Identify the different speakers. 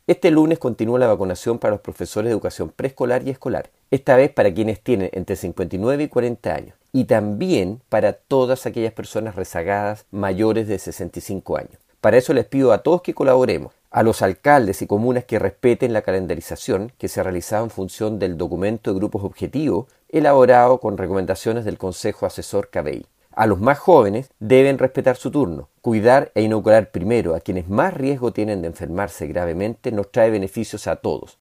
Speaker 1: Este lunes continúa la vacunación para los profesores de educación preescolar y escolar, esta vez para quienes tienen entre 59 y 40 años, y también para todas aquellas personas rezagadas mayores de 65 años. Para eso les pido a todos que colaboremos, a los alcaldes y comunas que respeten la calendarización que se ha realizado en función del documento de grupos objetivos elaborado con recomendaciones del Consejo Asesor CABEI. A los más jóvenes deben respetar su turno. Cuidar e inocular primero a quienes más riesgo tienen de enfermarse gravemente nos trae beneficios a todos.